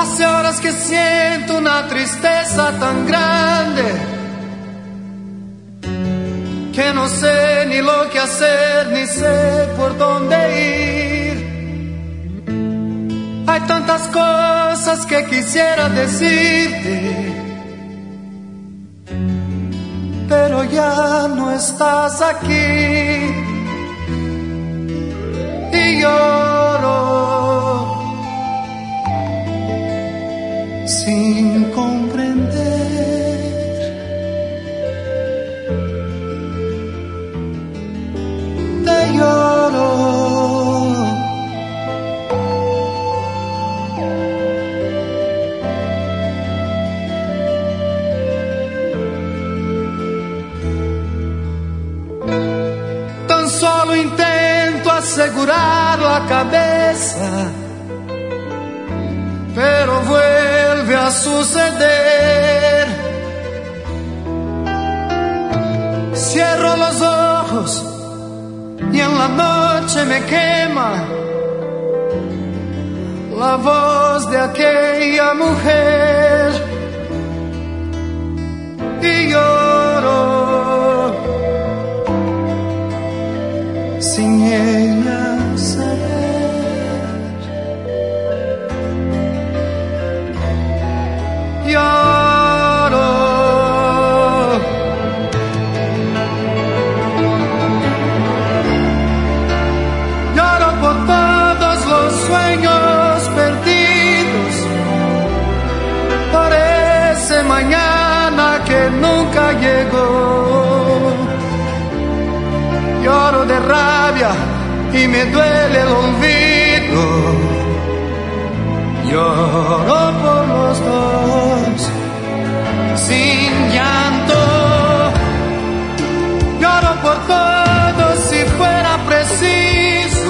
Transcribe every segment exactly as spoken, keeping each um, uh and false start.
Hace horas que siento una tristeza tan grande que no sé ni lo que hacer, ni sé por dónde ir. Hay tantas cosas que quisiera decirte, pero ya no estás aquí. Y lloro sin comprender. Te lloro tan solo intento asegurar la cabeza, pero vuelve a suceder. Cierro los ojos y en la noche me quema la voz de aquella mujer. Y lloro sin ella saber. Lloro Lloro por todos los sueños perdidos, por ese mañana que nunca llegó. Lloro de rabia y me duele el olvido. Lloro por los dos sin llanto. Lloro por todos si fuera preciso.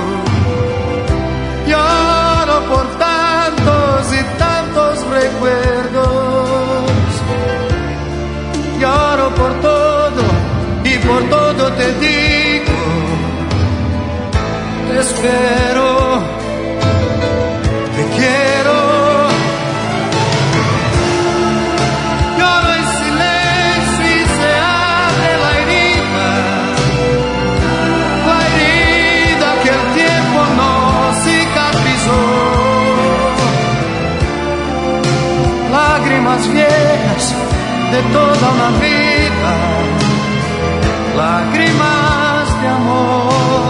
Lloro por tantos y tantos recuerdos. Lloro por todo y por todo te digo, te espero, te quiero. Lloro en silencio y se abre la herida, la herida que el tiempo no cicatrizó. Lágrimas viejas de toda una vida, lágrimas de amor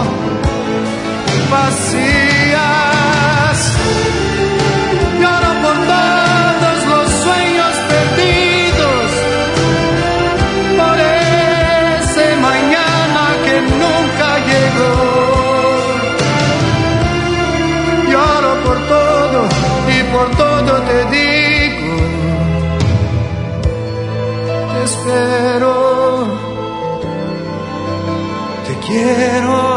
vacías. Lloro por todos los sueños perdidos, por ese mañana que nunca llegó. Lloro por todo y por todo te digo, te espero, te quiero.